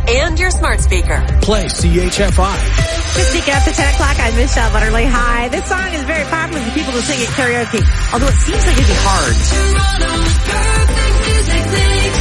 and your smart speaker. Play CHFI. Just sneak up to 10 o'clock. I'm Michelle Butterly. Hi. This song is very popular with people to sing at karaoke, although it seems like it'd be hard. Toronto's perfect music mix.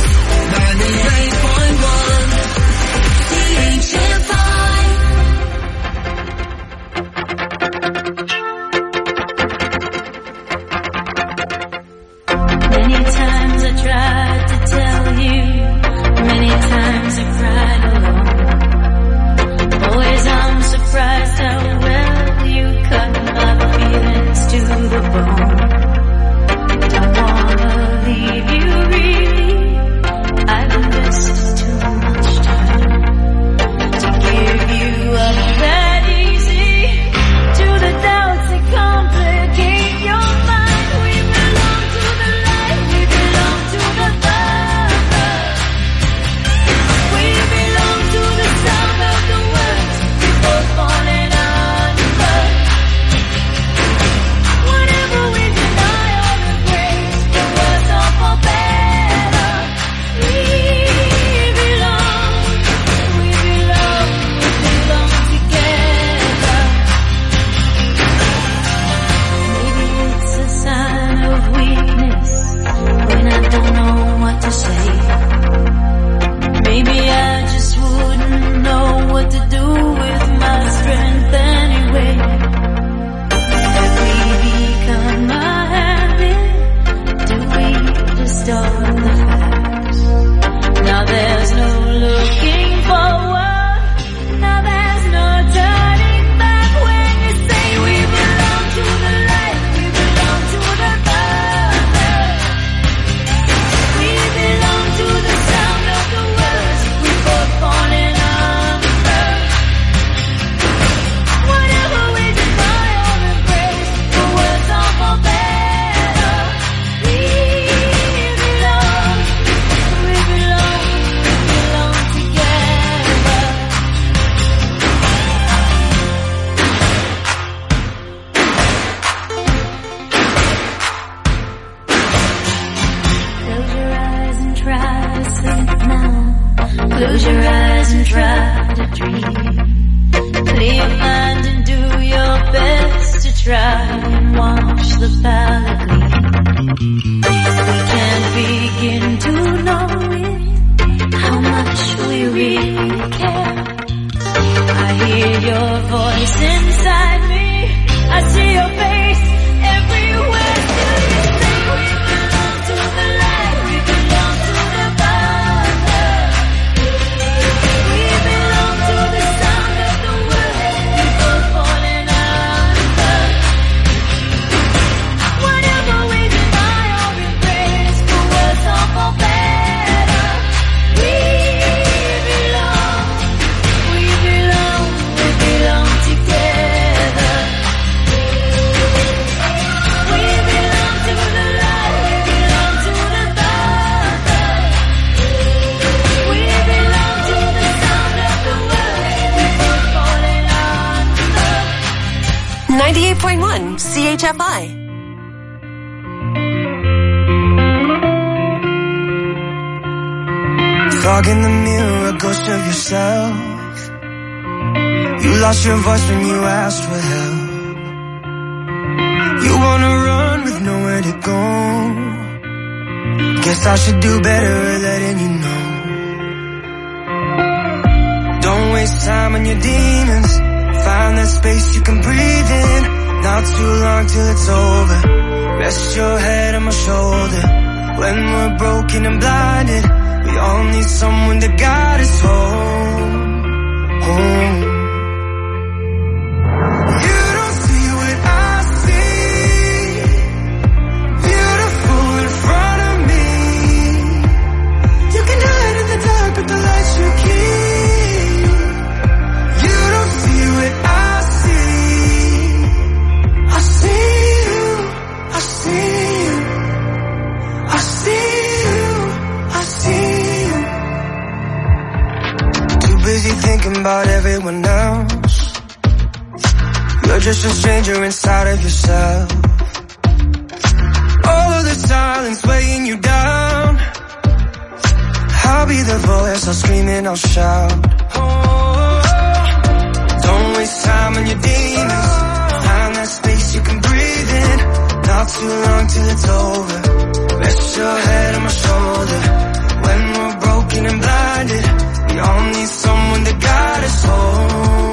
98.1 CHFI. Many times I tried to tell you, many times I cried alone. Always I'm surprised how well you cut my feelings to the bone. Don't wanna leave you really, I've invested too much time to give you up that easy. To the doubts that complicate your mind, we belong to the light, we belong to the dark. We belong to the sound of the words we both falling under. Whatever we deny or embrace, for worse or for better, we belong together. Maybe it's a sign of weakness when I don't know what to say. Maybe I just wouldn't know what to do with my strength anyway. Have we become a habit? Do we distort the facts? Now there's no looking forward. Now there's no turning back when you say we belong to the light, we belong to the dark. We belong to the sound of the words we both falling under. Whatever we deny or embrace, for worse or for better, we belong together. Close your eyes and try to sleep now. Close your eyes and try to dream. Clear your mind and do your best to try and watch the palette gleam. We can't begin to know it, how much we really care. I hear your voice inside me, I see your face everywhere. Still you say we belong to the light, we belong to the dark. We belong to the sound of the words we both falling under. Whatever we deny or embrace, for worse or for better, we belong together. We belong to the light, we belong to the dark. We belong to the sound of the words we both falling under. 98.1 CHFI. Fog in the mirror, a ghost of yourself. You lost your voice when you asked for help. You wanna run with nowhere to go. Guess I should do better at letting you know. Don't waste time on your demons. Find that space you can breathe in. Not too long till it's over. Rest your head on my shoulder. When we're broken and blinded, we all need someone to guide us home. Home. You don't see what I see. Beautiful in front of me. You can hide in the dark, but the lights you keep. You don't see what I see. I see you. I see you. I see you. I see you. Too busy thinking about everyone else. You're just a stranger inside of yourself. All of the silence weighing you down. I'll be the voice, I'll scream and I'll shout. Don't waste time on your demons. Find that space you can breathe in. Not too long till it's over. Rest your head on my shoulder. When we're broken and blinded, we all need someone to guide us home.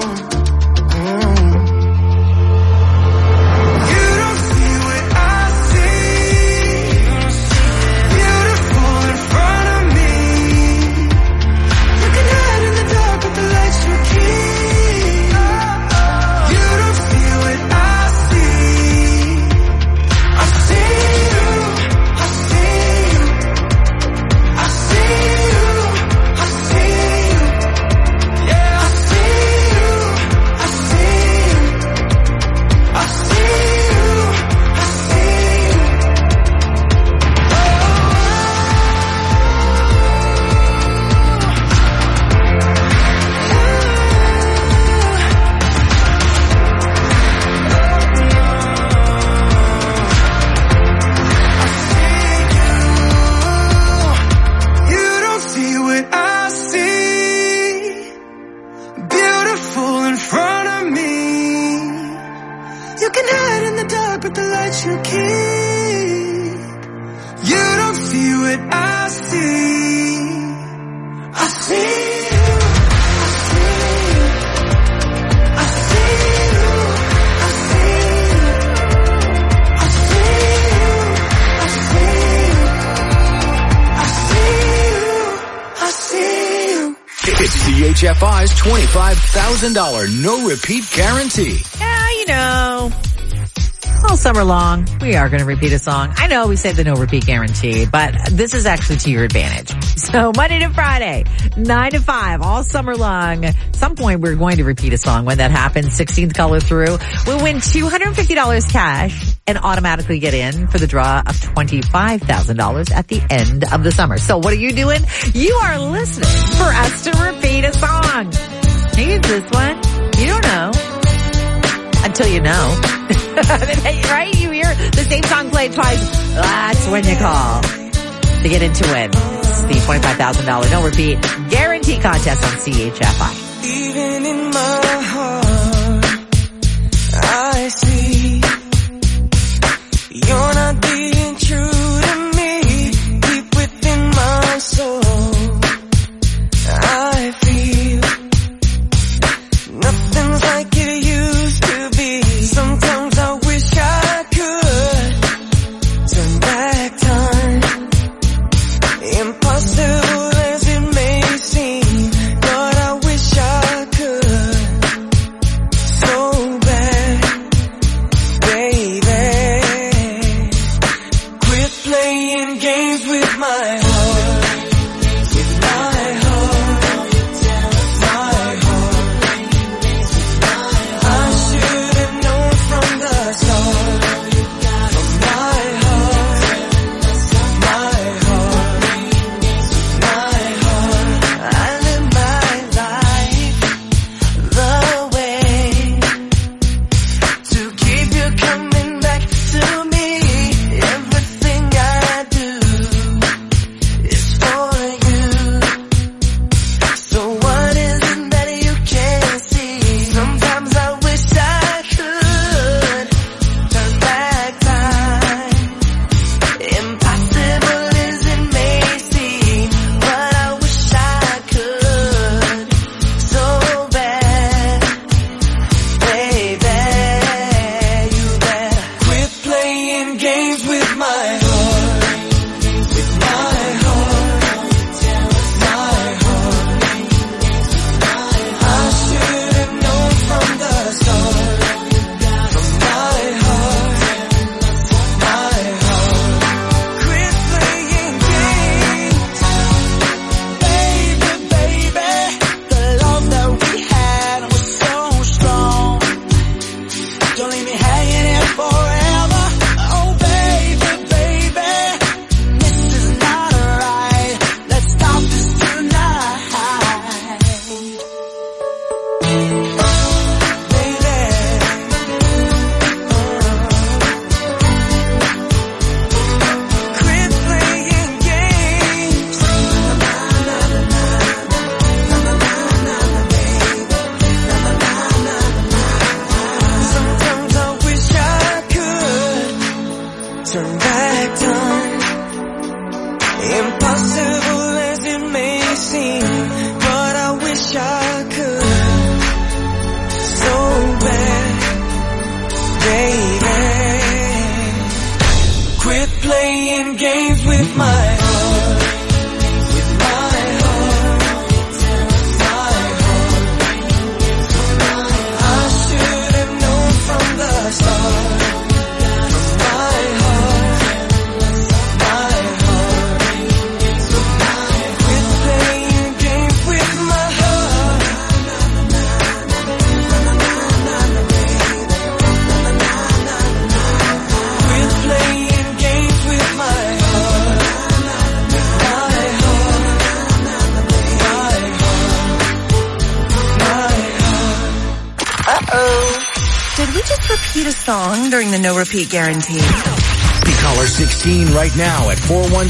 You don't see what I see. Beautiful in front of me. You can hide in the dark with the lights you keep. You don't see what I see. I see you. I see you. I see you. I see you. Yeah, I see you. I see you. I see you. I see you. You don't see what I see. Beautiful in front of me. You can hide in the dark with the lights you keep. You don't see what I see. I see you. I see you. I see you. I see you. I see you. I see you. I see you. I see you. It's CHFI's $25,000 no repeat guarantee. Yeah, you know, all summer long, we are going to repeat a song. I know we say the no repeat guarantee, but this is actually to your advantage. So Monday to Friday, 9 to 5, all summer long. At some point, we're going to repeat a song. When that happens, 16th caller through, we'll win $250 cash and automatically get in for the draw of $25,000 at the end of the summer. So what are you doing? You are listening for us to repeat a song. Maybe it's this one. You don't know. Until you know. Right? You hear the same song played twice. That's when you call to get in to win. It's the $25,000 no repeat guarantee contest on CHFI. Even in my heart, I see you're not being true to me. Deep within my soul, I feel nothing's like it used to be. Sometimes I wish I could turn back time. Impossible as it may seem, but I wish I could. Could we just repeat a song during the no repeat guarantee? Be caller 16 right now at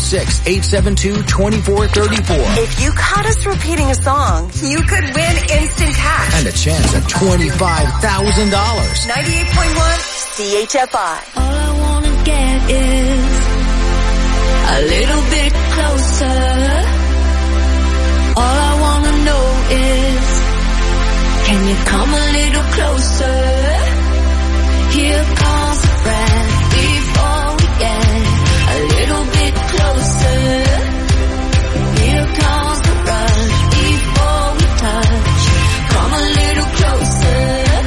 416-872-2434. If you caught us repeating a song, you could win instant cash. And a chance at $25,000. 98.1 CHFI. All I wanna get is a little bit closer. All I wanna know is, can you come a little closer? Here comes the breath before we get a little bit closer. Here comes the rush before we touch. Come a little closer.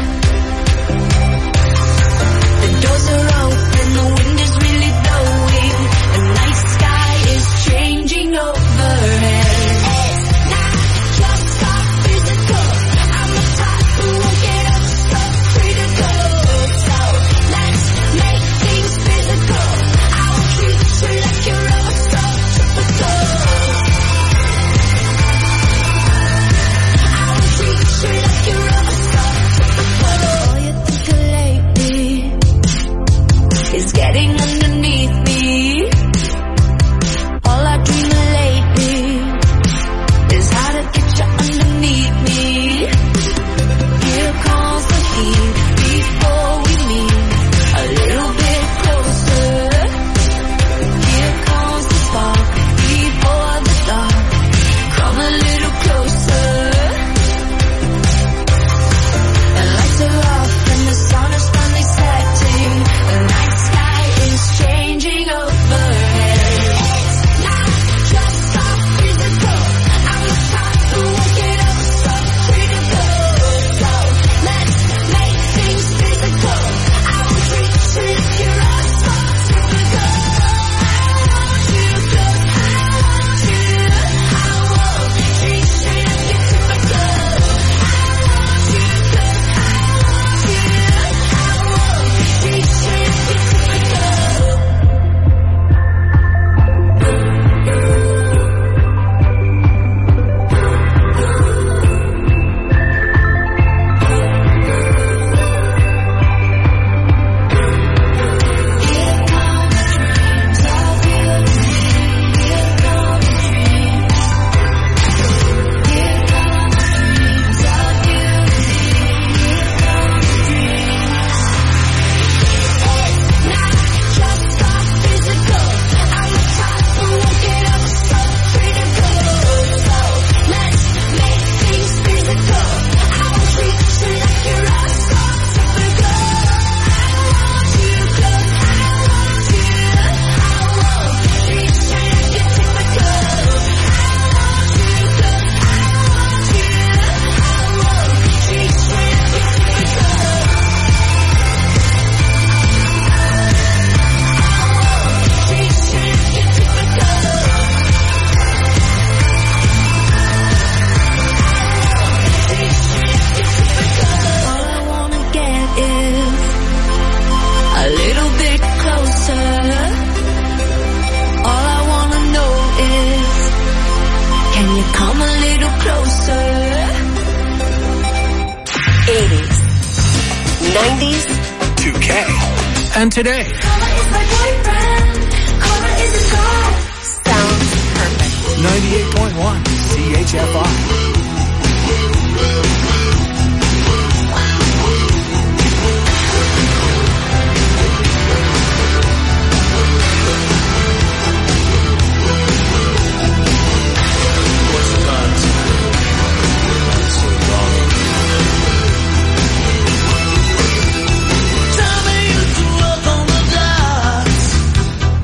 The doors are open, the wind is really blowing. The night sky is changing overhead. Is getting underneath me. All I dream of lately is how to get you underneath me. Here comes the heat before we meet. A little bit closer. Here comes the spark before the dark. Come a little closer. The lights are off and the sun is finally setting. The night is changing overhead. It's not just all physical. I'm trying to work it up so critical. So let's make things physical. I will treat you like you're all so typical. I want you cause I want you. I won't treat you like you're typical. I want you cause I want you. I won't treat you like you're typical. Come a little closer. 80s, 90s, 2K. And today. Cora is my boyfriend. Cora is a girl. sounds perfect. 98.1 CHFI.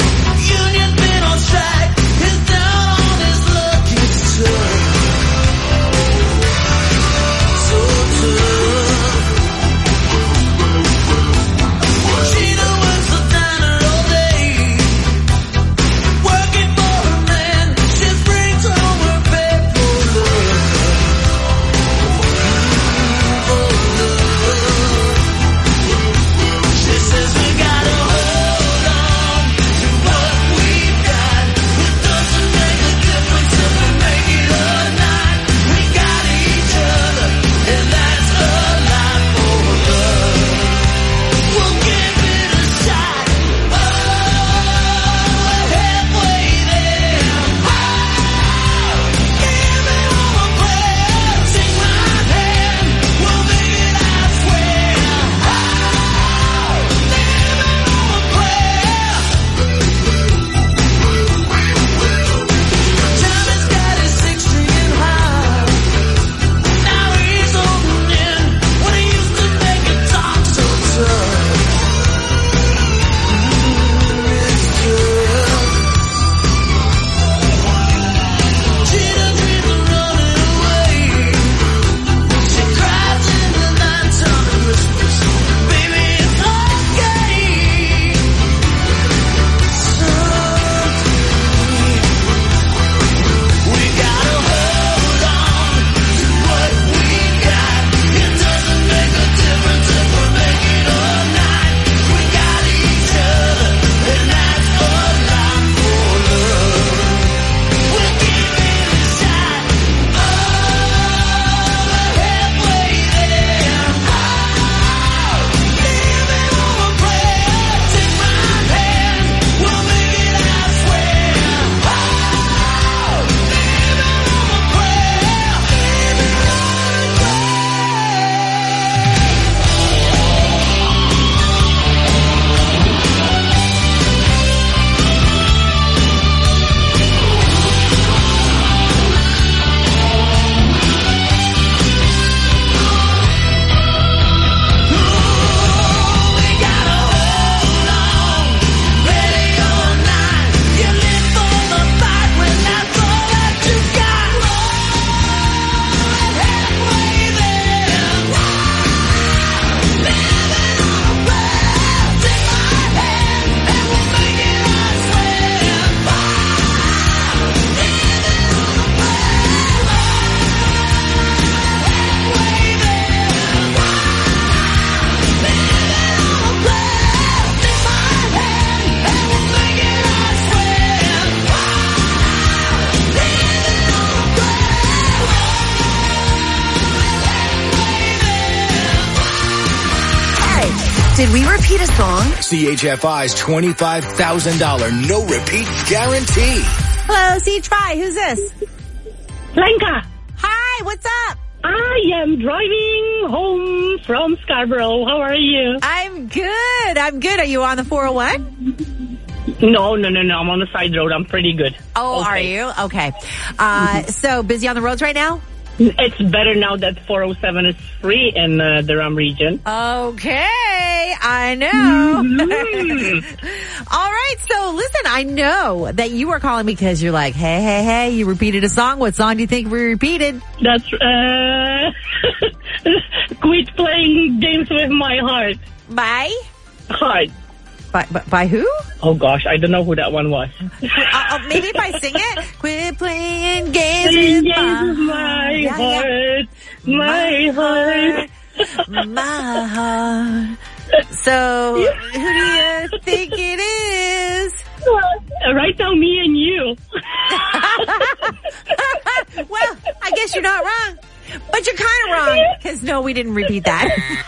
Union been on strike, his down on his lucky strike. Did we repeat a song? CHFI's $25,000 no repeat guarantee. Hello, CHFI. Who's this? Lenka, Hi, what's up? I am driving home from Scarborough. How are you? I'm good. Are you on the 401? No. I'm on the side road. I'm pretty good. Oh, Okay. are you? Okay. So busy on the roads right now? It's better now that 407 is free in the Durham region. Okay, I know. Mm. All right, so listen, I know that you were calling because you're like, hey, you repeated a song. What song do you think we repeated? That's, quit playing games with my heart. By who? Oh gosh, I don't know who that one was. Maybe if I sing it. Quit playing games Playing with games with my heart, my heart. my heart. So, who do you think it is? Right now, me and you. Well, I guess you're not wrong. But you're kind of wrong, because no, we didn't repeat that.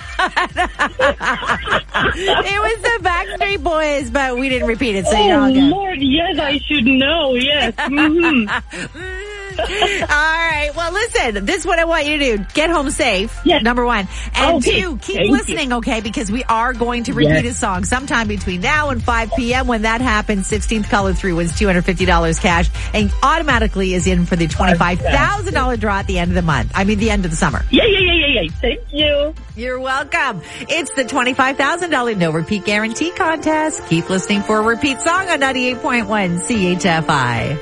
It was the Backstreet Boys, but we didn't repeat it, so you're all Oh good. Lord, yes, I should know, yes. Mhm. All right. Well, listen, this is what I want you to do. Get home safe, Yes. number one. And Okay. two, keep Thank listening, okay? Because we are going to repeat a song sometime between now and 5 p.m. When that happens, 16th caller through wins $250 cash and automatically is in for the $25,000 draw at the end of the month. I mean, the end of the summer. Yeah. Thank you. You're welcome. It's the $25,000 no repeat guarantee contest. Keep listening for a repeat song on 98.1 CHFI.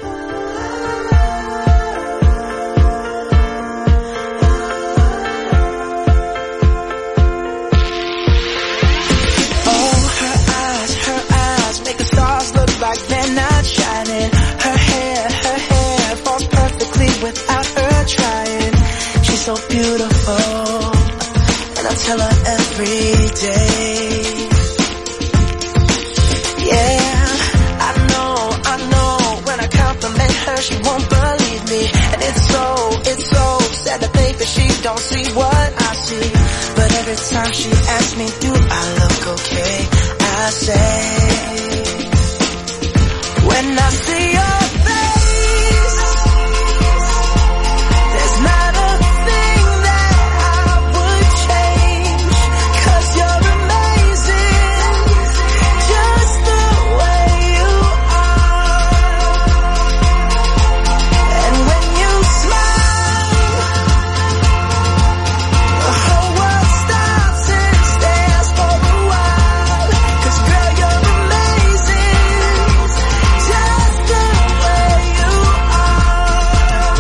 Her eyes make the stars look like they're not shining. Her hair falls perfectly without her trying. She's so beautiful, and I tell her every day. Yeah, I know, when I compliment her, she won't believe me. And it's so sad to think that she don't see what I see. But every time she asks me, do I look okay? I say, when I see your face, there's not a thing that I would change, 'cause you're amazing, just the way you are. And when you smile, the whole world stops and stares for a while. 'Cause girl, you're amazing, just the way you are.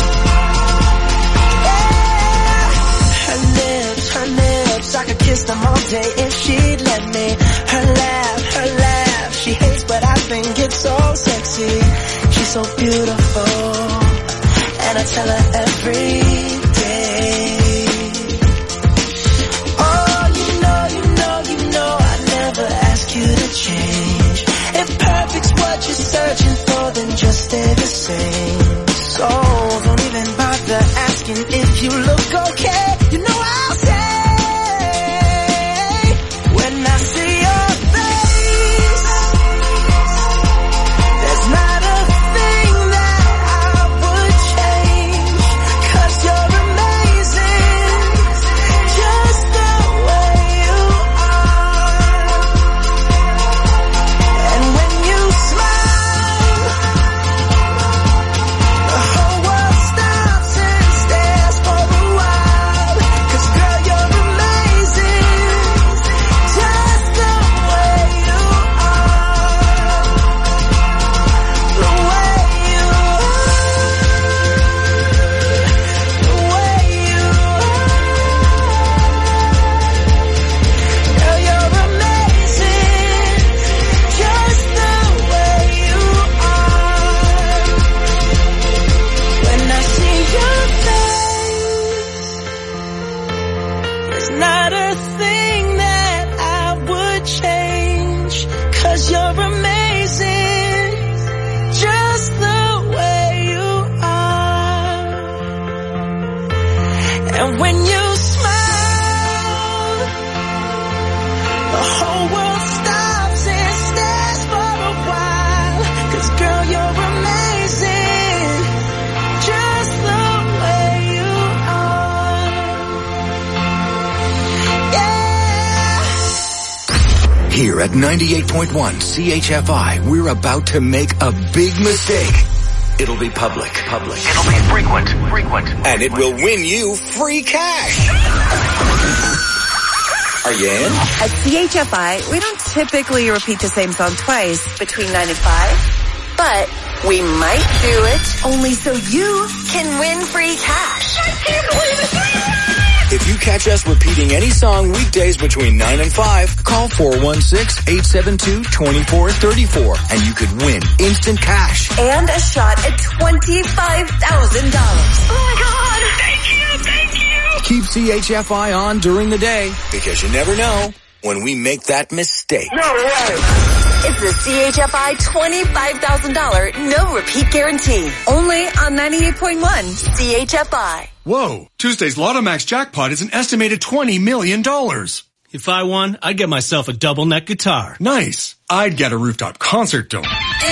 Yeah. Her lips, I could kiss them all day if she'd let me. Her laugh, she hates but I think it's so sexy. She's so beautiful, and I tell her every day. Oh, you know, I never ask you to change. If perfect's what you're searching for, then just stay the same. So don't even bother asking if you look okay. You know I'll say, when I see your face, there's not a thing that I would change, 'cause you're amazing, just the way you are. And when you smile, the whole world stops and stares for a while. 'Cause girl, you're amazing, just the way you are. The way you are. The way you are. Girl, you're amazing, just the way you are. When I see your face, there's not a thing that I would change, 'cause you're amazing, just the way you are. And when you smile, the Here at 98.1 CHFI, we're about to make a big mistake. It'll be public. It'll be frequent. And it will win you free cash. Are you in? At CHFI, we don't typically repeat the same song twice between 9 and 5, but we might do it only so you can win free cash. I can't believe it. If you catch us repeating any song weekdays between 9 and 5, call 416-872-2434 and you could win instant cash. And a shot at $25,000. Oh my God! Thank you! Keep CHFI on during the day because you never know when we make that mistake. No way! It's the CHFI $25,000 no repeat guarantee. Only on 98.1 CHFI. Whoa, Tuesday's Lotto Max jackpot is an estimated $20 million. If I won, I'd get myself a double neck guitar. Nice. I'd get a rooftop concert dome.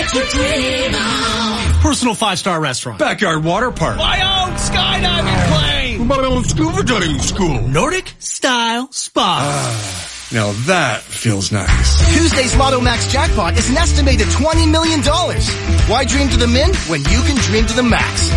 Personal 5-star restaurant. Backyard water park. My own skydiving plane. My own scuba diving school. Nordic style spa. Now that feels nice. Tuesday's Lotto Max jackpot is an estimated $20 million. Why dream to the min when you can dream to the max?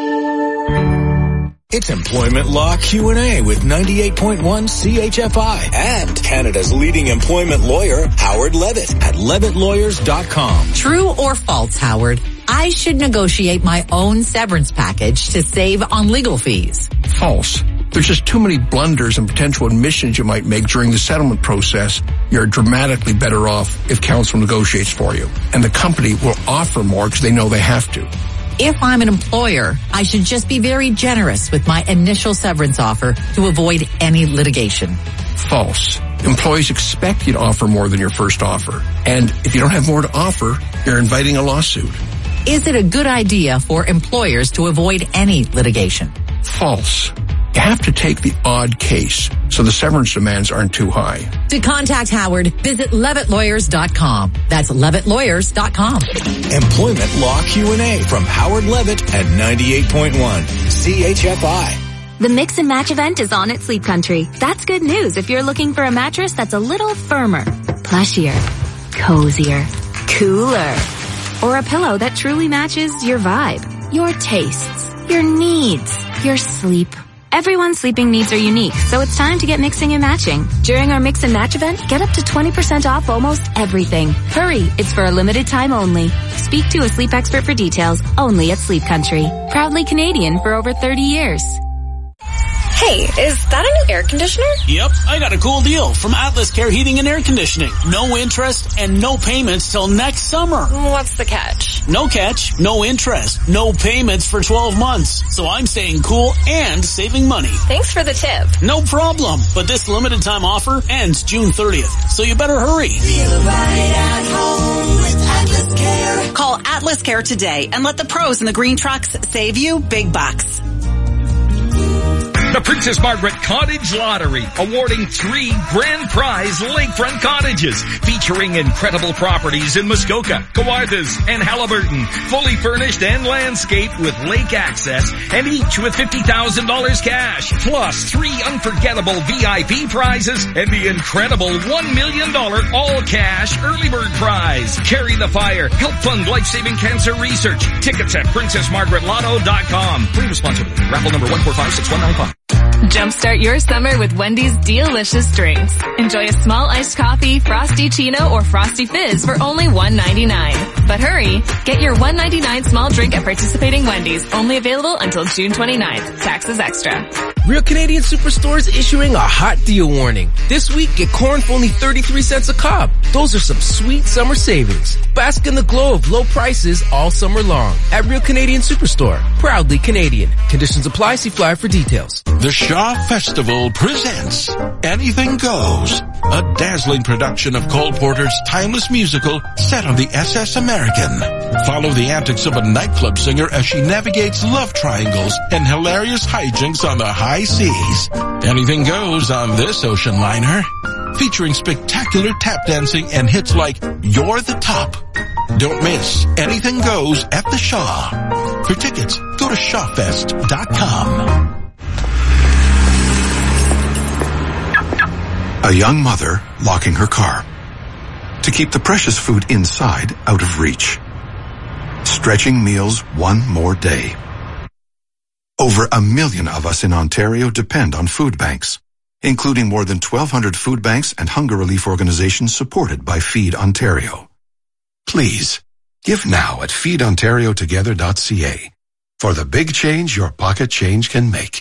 It's Employment Law Q&A with 98.1 CHFI and Canada's leading employment lawyer, Howard Levitt at levittlawyers.com. True or false, Howard? I should negotiate my own severance package to save on legal fees. False. There's just too many blunders and potential admissions you might make during the settlement process. You're dramatically better off if counsel negotiates for you. And the company will offer more because they know they have to. If I'm an employer, I should just be very generous with my initial severance offer to avoid any litigation. False. Employees expect you to offer more than your first offer. And if you don't have more to offer, you're inviting a lawsuit. Is it a good idea for employers to avoid any litigation? False. You have to take the odd case so the severance demands aren't too high. To contact Howard, visit levittlawyers.com. That's levittlawyers.com. Employment Law Q&A from Howard Levitt at 98.1 CHFI. The Mix and Match event is on at Sleep Country. That's good news if you're looking for a mattress that's a little firmer, plushier, cozier, cooler, or a pillow that truly matches your vibe, your tastes, your needs, your sleep. Everyone's sleeping needs are unique, so it's time to get mixing and matching. During our Mix and Match event, get up to 20% off almost everything. Hurry, it's for a limited time only. Speak to a sleep expert for details, only at Sleep Country. Proudly Canadian for over 30 years. Hey, is that a new air conditioner? Yep, I got a cool deal from Atlas Care Heating and Air Conditioning. No interest and no payments till next summer. What's the catch? No catch, no interest, no payments for 12 months. So I'm staying cool and saving money. Thanks for the tip. No problem. But this limited time offer ends June 30th. So you better hurry. Feel right at home with Atlas Care. Call Atlas Care today and let the pros in the green trucks save you big bucks. The Princess Margaret Cottage Lottery, awarding 3 grand prize lakefront cottages featuring incredible properties in Muskoka, Kawarthas, and Halliburton, fully furnished and landscaped with lake access, and each with $50,000 cash, plus 3 unforgettable VIP prizes and the incredible $1 million all-cash early bird prize. Carry the fire. Help fund life-saving cancer research. Tickets at princessmargaretlotto.com. Please responsibly. Raffle number 1456195. Jumpstart your summer with Wendy's delicious drinks. Enjoy a small iced coffee, Frosty Chino, or Frosty Fizz for only $1.99. But hurry, get your $1.99 small drink at participating Wendy's, only available until June 29th. Taxes extra. Real Canadian Superstore is issuing a hot deal warning. This week, get corn for only 33 cents a cob. Those are some sweet summer savings. Bask in the glow of low prices all summer long at Real Canadian Superstore. Proudly Canadian. Conditions apply. See flyer for details. The Shaw Festival presents Anything Goes, a dazzling production of Cole Porter's timeless musical set on the SS American. Follow the antics of a nightclub singer as she navigates love triangles and hilarious hijinks on the high seas. Anything goes on this ocean liner, featuring spectacular tap dancing and hits like You're the Top. Don't miss Anything Goes at the Shaw. For tickets, go to shawfest.com. A young mother locking her car. to keep the precious food inside out of reach. Stretching meals one more day. Over 1 million of us in Ontario depend on food banks, including more than 1,200 food banks and hunger relief organizations supported by Feed Ontario. Please, give now at feedontariotogether.ca for the big change your pocket change can make.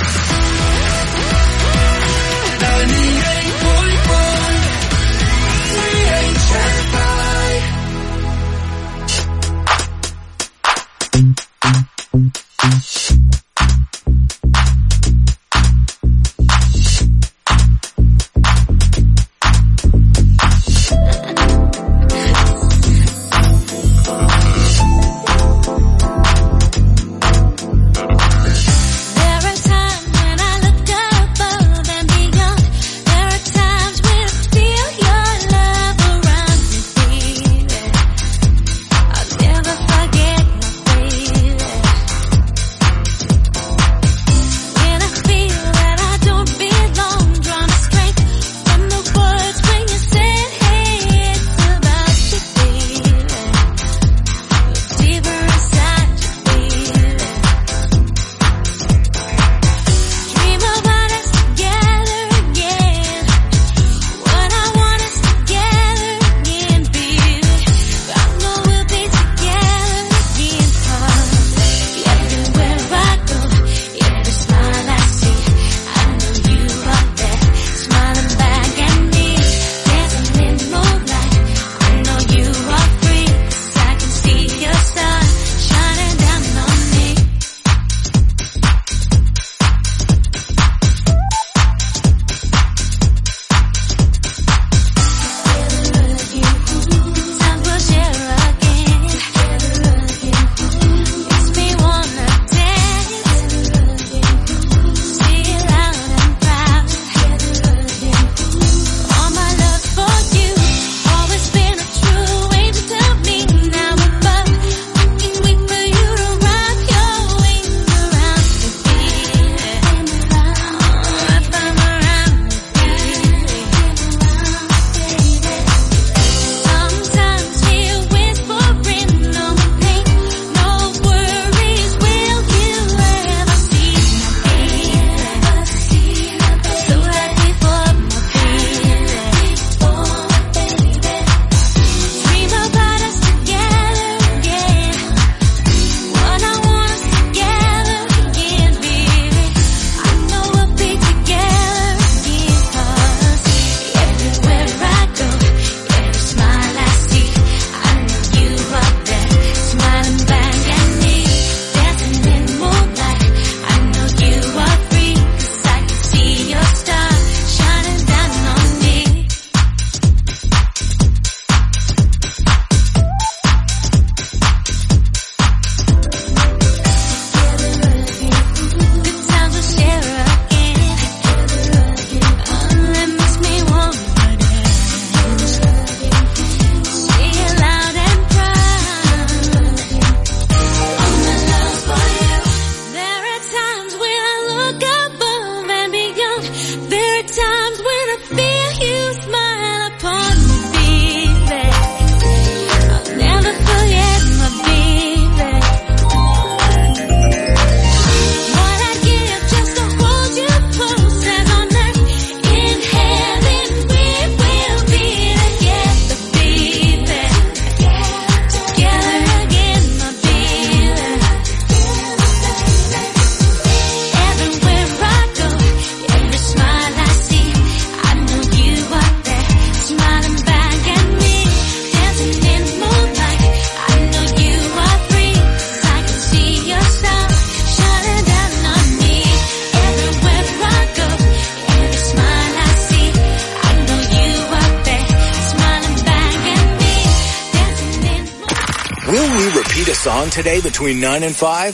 Song today between 9 and 5?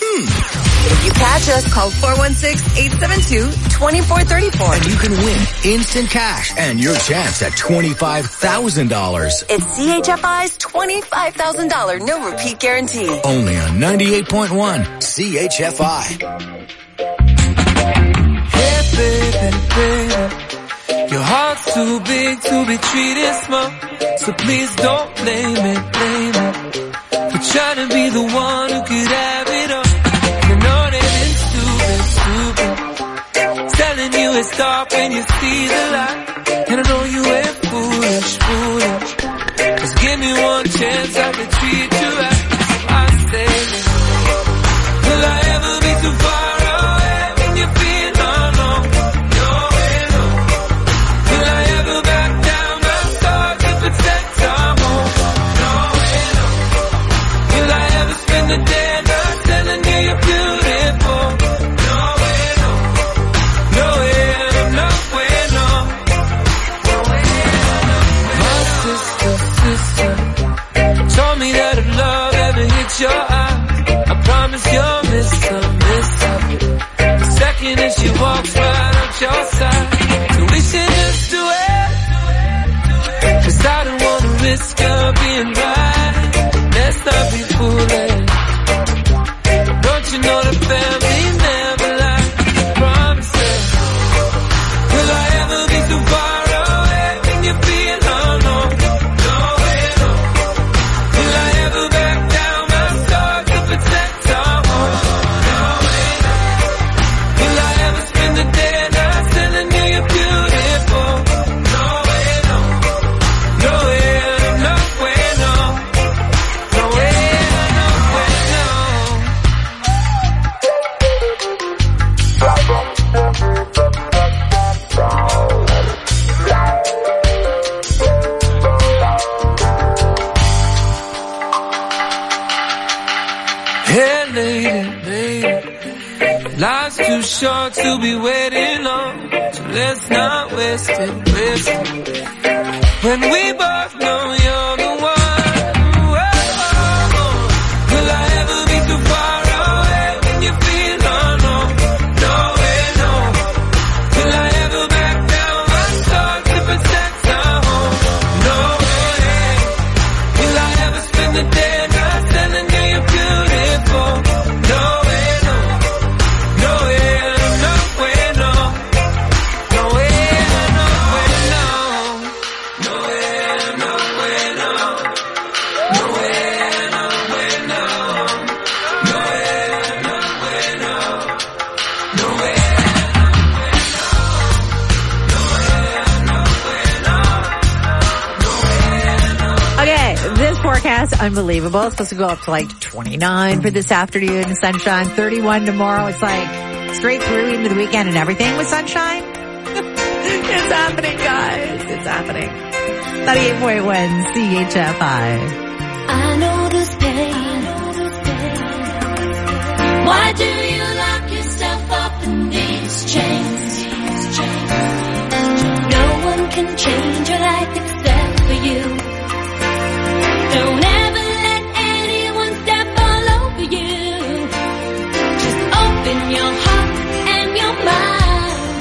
If you catch us, call 416-872-2434. And you can win instant cash and your chance at $25,000. It's CHFI's $25,000 no repeat guarantee. Only on 98.1 CHFI. Hey baby, baby, your heart's too big to be treated small. So please don't blame me for trying to be the one who could have it all. You know that it's stupid, telling you it's dark when you see the light. And I know you ain't foolish. Just give me one chance, I can treat you right. I say, will I ever be too far away when you feel alone? Will I ever back down my thoughts to protect our home? Will I ever spend the day not telling you you're beautiful? No way, no. No way, no way, no. My sister told me that if love ever hits your eye, I promise you'll miss her. The second that she walks right up your side, so we should just do it. 'Cause I don't wanna risk her being right. Let's not be foolish. Don't you know the family never lies? Promises. Will I ever be too far away when you feel alone? No way, no. Will I ever back down my thoughts to protect our home? No way, no. Will I ever spend the day not telling you you're beautiful? No way, no. No way, no way, no. No way, no way, no. Hey lady, life's too short to be waiting on, so let's not waste it. When we both know you're the one. Will I ever be too far away when you feel alone? No way, no. Will I ever back down my thoughts to protect our home? No way. Will I ever spend the day not telling you you're beautiful? No way, no. No way, no way, no. No way, no way, no. No way, no way, no. No way, no way, no. No way, no way, no. No way, Okay, this forecast, unbelievable. It's supposed to go up to like 29 for this afternoon, sunshine, 31 tomorrow. It's like straight through into the weekend and everything with sunshine. It's happening, guys. It's happening. 98.1 CHFI. I know this pain. Why do you lock yourself up in these chains? No one can change your life except for you. Don't ever let anyone step all over you. Just open your heart and your mind.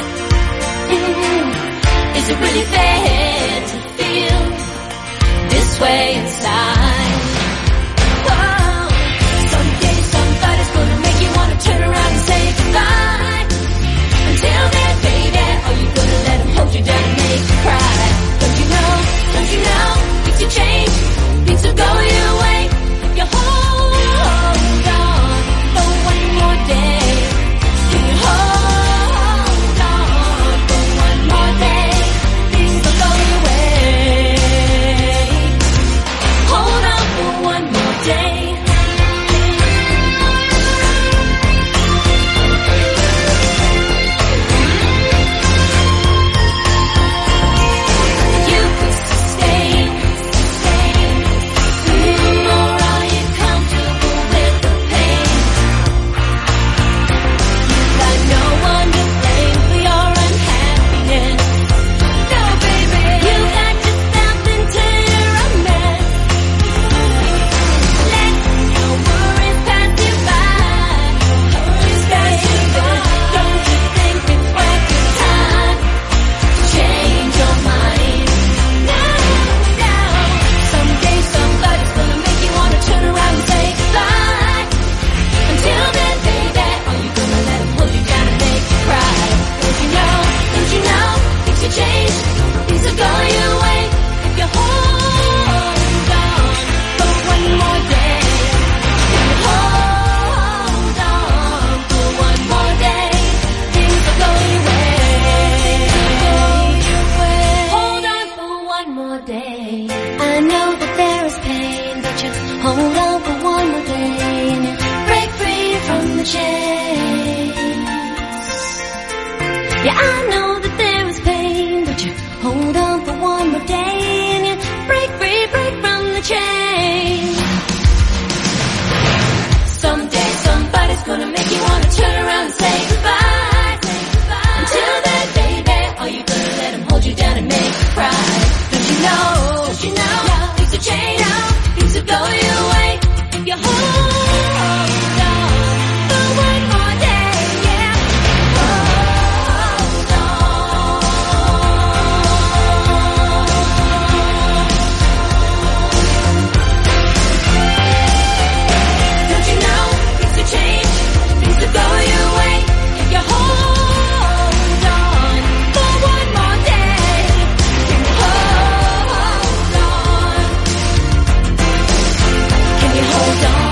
Is it really fair to feel this way inside? Whoa. Someday somebody's gonna make you wanna turn around and say goodbye. Until then, baby, are you gonna let him hold you down and make you cry? Don't you know, things will change, things will go your way. If you hold on for one more day, can you hold on for one more day? Things will go Yeah, I know that there is pain, but you hold on for one more day and you break free, break from the chain. Someday somebody's gonna make you wanna turn around and say goodbye. Until then, baby, are you gonna let him hold you down and make you cry? Don't you know, things will change, things will go your way if you hold on for one more day, yeah. Hold on. Don't you know, things will change, things will go your way if you hold on for one more day. Can you hold on? Can you hold on?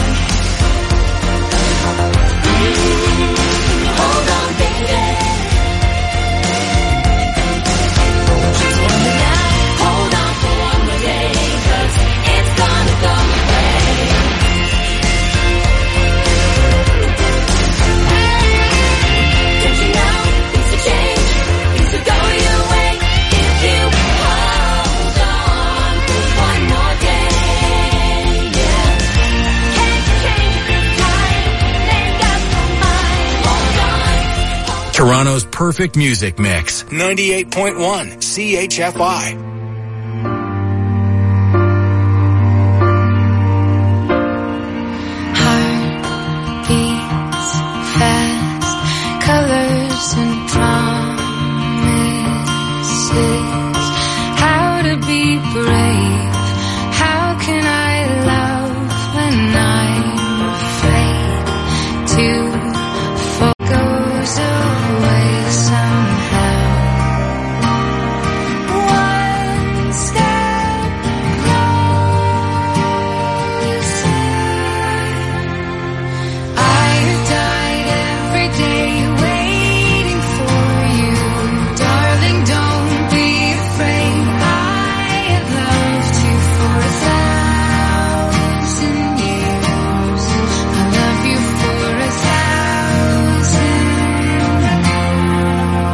Hold on, baby. Just one more night. Hold on for one more day, 'cause it's gonna go your way. Don't you know, things will change, things will go your way if you hold on for one more day, yeah. Can't change this time, ain't got no mind. Hold on. Toronto's perfect music mix. 98.1 CHFI. Beats fast, colors and promises. How to be brave? How can I love when I'm afraid to fall? Goes away somehow. One step closer. I have died every day waiting for you. Darling, don't be afraid. I have loved you for 1,000 years. I love you for 1,000 more.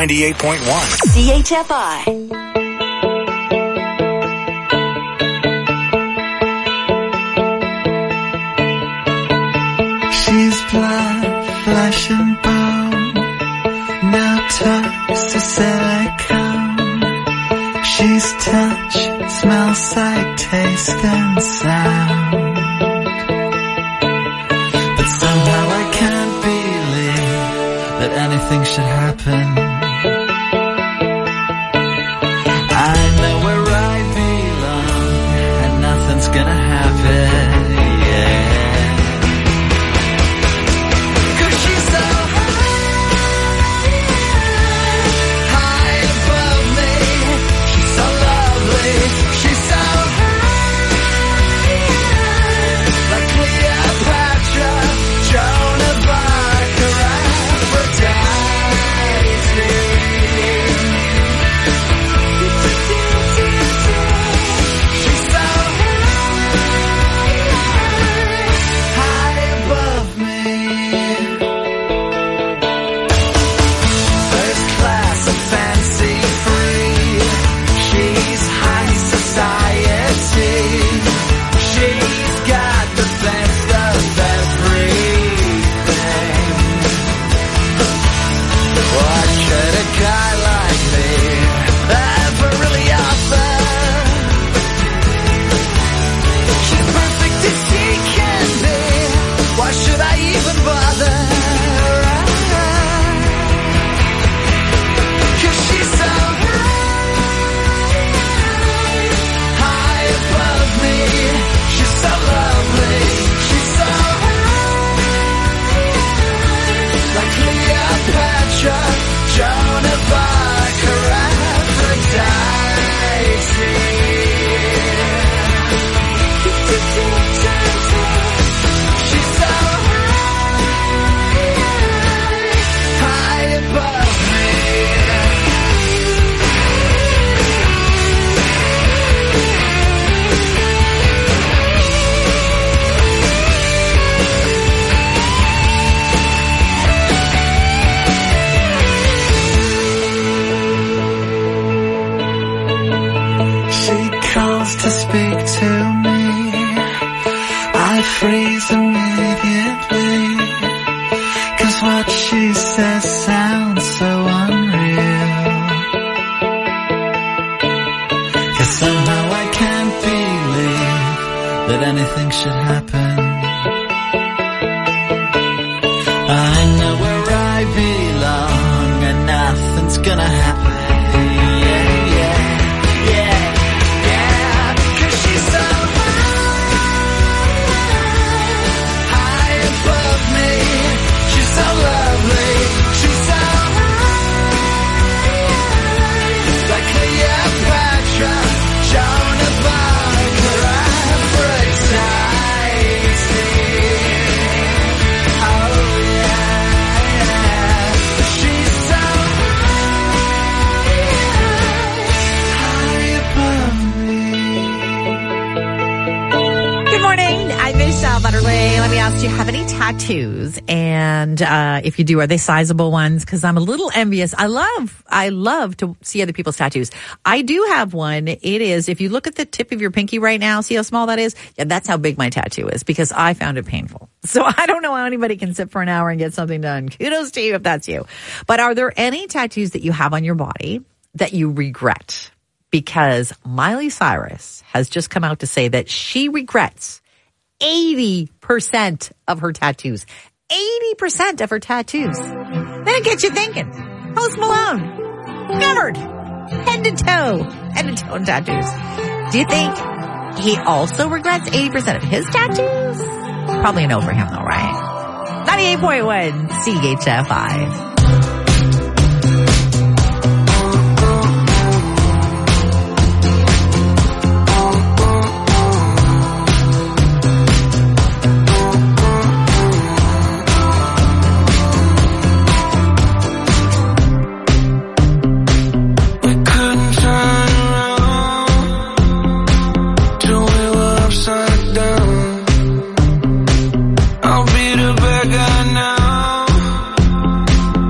98.1. CHFI. She's blood, flesh and bone, no tox or silicone. She's touch, smell, sight, taste and sound. But somehow I can't believe that anything should happen. I know where I belong and nothing's gonna happen. And if you do, are they sizable ones? Because I'm a little envious. I love to see other people's tattoos. I do have one. It is, if you look at the tip of your pinky right now, see how small that is? Yeah, that's how big my tattoo is because I found it painful. So I don't know how anybody can sit for an hour and get something done. Kudos to you if that's you. But are there any tattoos that you have on your body that you regret? Because Miley Cyrus has just come out to say that she regrets 80% of her tattoos. 80% of her tattoos. Then it gets you thinking. Post Malone, covered, head to toe in tattoos. Do you think he also regrets 80% of his tattoos? Probably a no for him though, right? 98.1 CHFI. I'll be the bad guy now.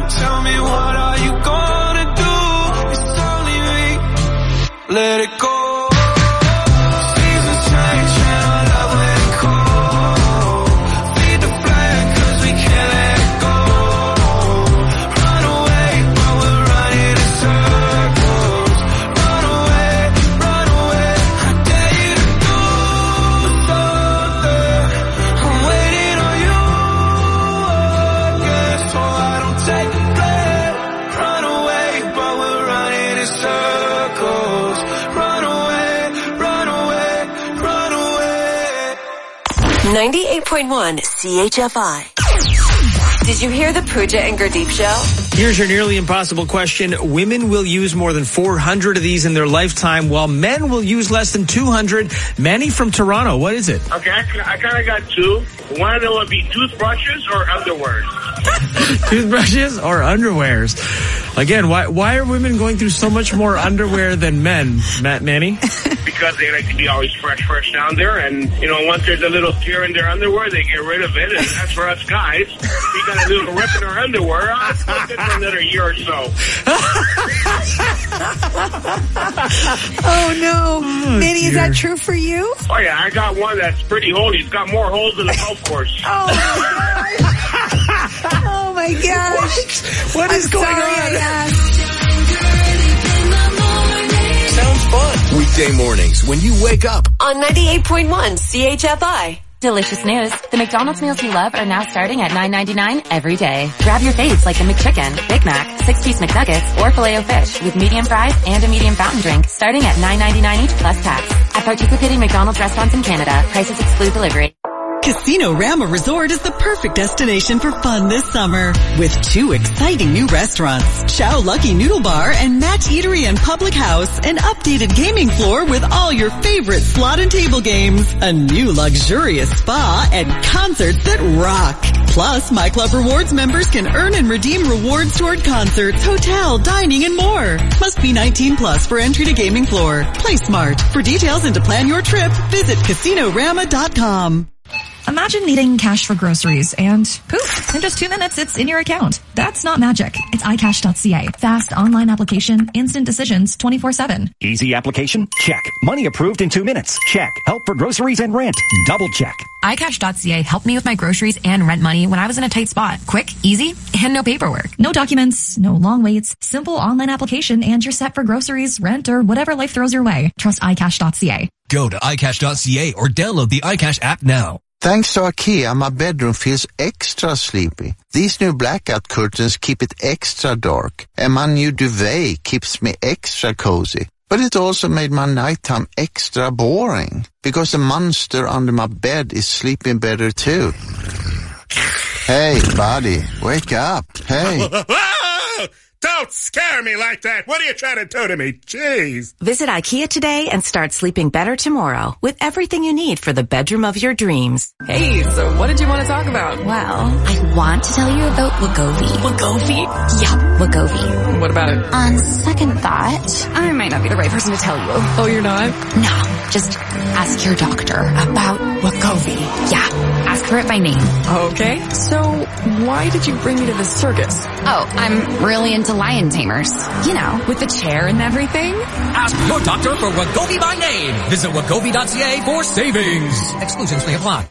Tell me what are you gonna do? It's only me. Let it go. Seasons change and our love let it go. Feed the flame 'cause we can't let it go. Run away, but we're running in circles. Run away, run away. I dare you to do something. I'm waiting on you again, so I don't take the blame. Run away, but we're running in circles. Run away, run away, run away. 98.1 CHFI. Did you hear the Pooja and Gurdeep show? Here's your nearly impossible question. Women will use more than 400 of these in their lifetime, while men will use less than 200. Manny from Toronto, what is it? Okay, I kind of got two. One of them would be toothbrushes or underwears. Toothbrushes or underwears? Again, why are women going through so much more underwear than men, Manny? Because they like to be always fresh down there, and, you know, once there's a little tear in their underwear, they get rid of it, and that's for us guys. We got a little rip in our underwear, it's good for another year or so. Oh, no. Manny, is that true for you? Oh, yeah, I got one that's pretty old. He's got more holes than a golf course. Oh, my gosh. What is going on? Sounds fun. Weekday mornings when you wake up. On 98.1 CHFI. Delicious news. The McDonald's meals you love are now starting at $9.99 every day. Grab your faves like the McChicken, Big Mac, 6-piece McNuggets, or Filet-O-Fish with medium fries and a medium fountain drink starting at $9.99 each plus tax. At participating McDonald's restaurants in Canada, prices exclude delivery. Casino Rama Resort is the perfect destination for fun this summer. With 2 exciting new restaurants, Chow Lucky Noodle Bar and Match Eatery and Public House, an updated gaming floor with all your favorite slot and table games, a new luxurious spa, and concerts that rock. Plus, My Club Rewards members can earn and redeem rewards toward concerts, hotel, dining, and more. Must be 18 plus for entry to gaming floor. Play smart. For details and to plan your trip, visit CasinoRama.com. Imagine needing cash for groceries and poof, in just 2 minutes it's in your account. That's not magic. It's iCash.ca. Fast online application, instant decisions 24/7. Easy application? Check. Money approved in 2 minutes? Check. Help for groceries and rent? Double check. iCash.ca helped me with my groceries and rent money when I was in a tight spot. Quick, easy, and no paperwork. No documents, no long waits, simple online application, and you're set for groceries, rent, or whatever life throws your way. Trust iCash.ca. Go to iCash.ca or download the iCash app now. Thanks to IKEA, my bedroom feels extra sleepy. These new blackout curtains keep it extra dark, and my new duvet keeps me extra cozy. But it also made my nighttime extra boring, because the monster under my bed is sleeping better too. Hey, buddy, wake up. Hey. Don't scare me like that. What are you trying to do to me? Jeez. Visit IKEA today and start sleeping better tomorrow with everything you need for the bedroom of your dreams. Hey, so what did you want to talk about? Well, I want to tell you about Wegovy. Wegovy? Yeah, Wegovy. What about it? On second thought, I might not be the right person to tell you. Oh, you're not? No, just ask your doctor about Wegovy. Yeah, ask her it by name. Okay, so why did you bring me to this circus? Oh, I'm really into lion tamers. You know, with the chair and everything. Ask your doctor for Wegovy by name. Visit Wegovy.ca for savings. Exclusions may apply.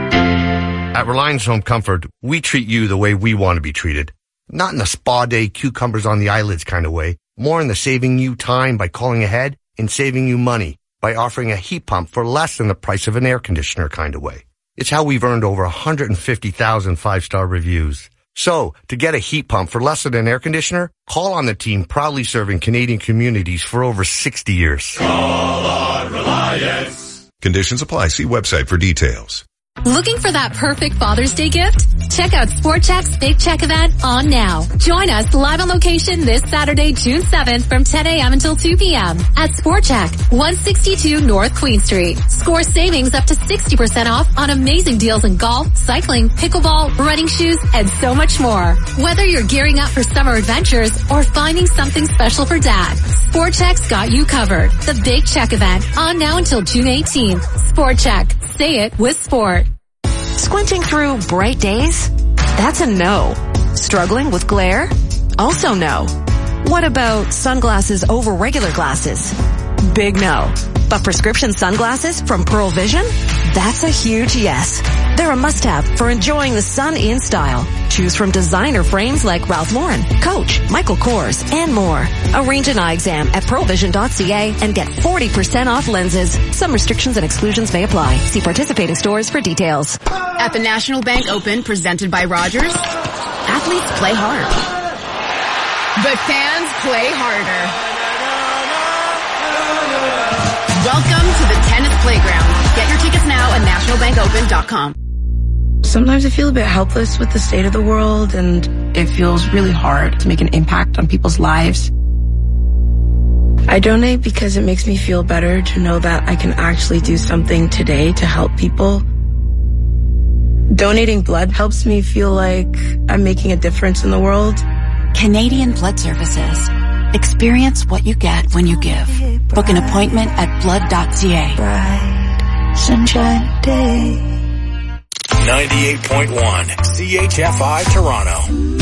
At Reliance Home Comfort, we treat you the way we want to be treated. Not in a spa day, cucumbers on the eyelids kind of way. More in the saving you time by calling ahead and saving you money by offering a heat pump for less than the price of an air conditioner kind of way. It's how we've earned over 150,000 five-star reviews. So, to get a heat pump for less than an air conditioner, call on the team proudly serving Canadian communities for over 60 years. Call on Reliance. Conditions apply. See website for details. Looking for that perfect Father's Day gift? Check out Sport Chek's Big Check event on now. Join us live on location this Saturday, June 7th from 10 a.m. until 2 p.m. at Sport Chek, 162 North Queen Street. Score savings up to 60% off on amazing deals in golf, cycling, pickleball, running shoes, and so much more. Whether you're gearing up for summer adventures or finding something special for dad, Sport Chek's got you covered. The Big Check event on now until June 18th. Sport Chek. Say it with sport. Squinting through bright days? That's a no. Struggling with glare? Also no. What about sunglasses over regular glasses? Big no. But prescription sunglasses from Pearl Vision? That's a huge yes. They're a must-have for enjoying the sun in style. Choose from designer frames like Ralph Lauren, Coach, Michael Kors, and more. Arrange an eye exam at pearlvision.ca and get 40% off lenses. Some restrictions and exclusions may apply. See participating stores for details. At the National Bank Open presented by Rogers, athletes play hard. But fans play harder. Welcome to the Tennis Playground. Get your tickets now at nationalbankopen.com. Sometimes I feel a bit helpless with the state of the world, and it feels really hard to make an impact on people's lives. I donate because it makes me feel better to know that I can actually do something today to help people. Donating blood helps me feel like I'm making a difference in the world. Canadian Blood Services. Experience what you get when you give. Book an appointment at blood.ca. Bright sunshine day. 98.1 CHFI Toronto.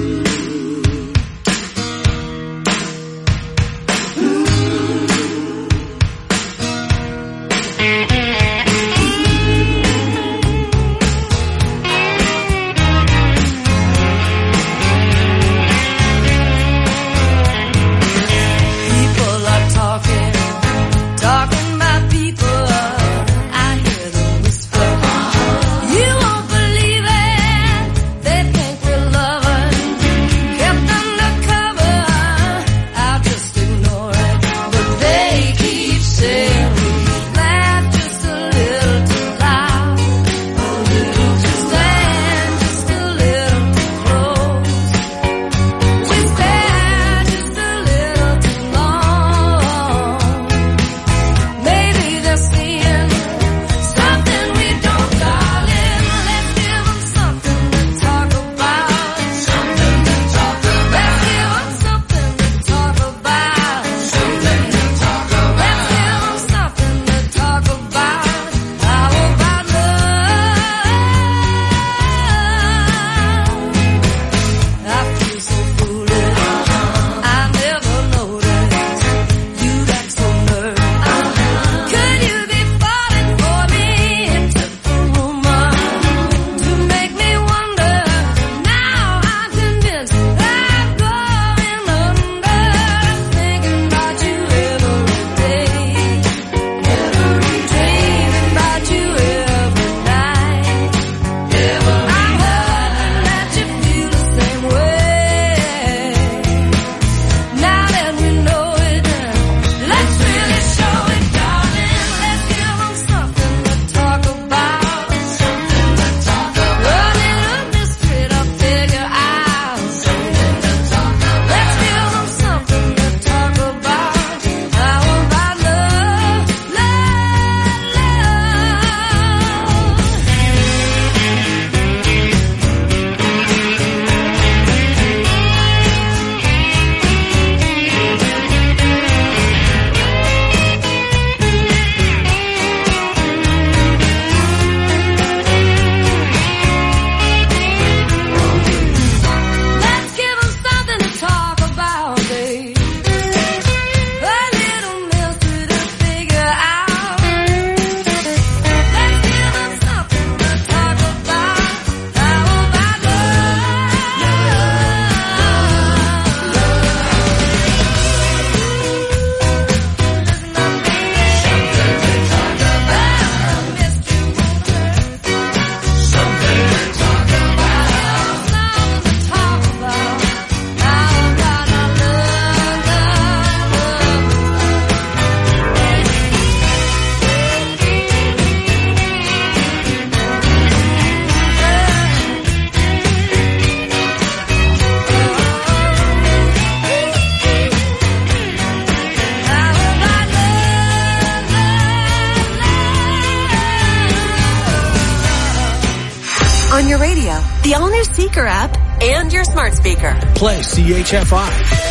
On your radio, the all-new Seeker app, and your smart speaker. Play CHFI.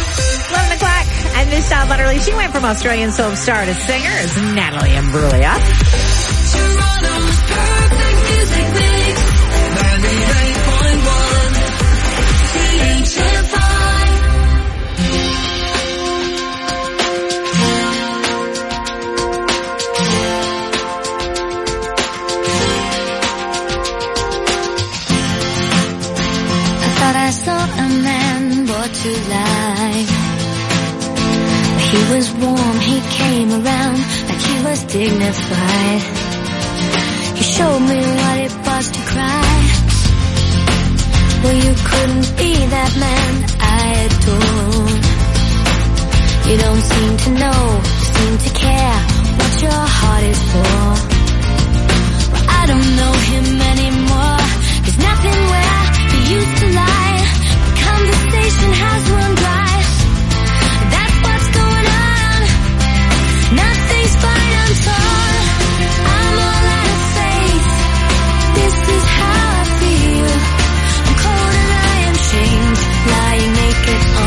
11 o'clock. And this time, literally, she went from Australian soap star to singer as Natalie Imbruglia. Toronto's perfect music mix. 98.1 CHFI. to lie. He was warm, he came around like he was dignified. He showed me what it was to cry. Well, you couldn't be that man I adored. You don't seem to know, seem to care what your heart is for.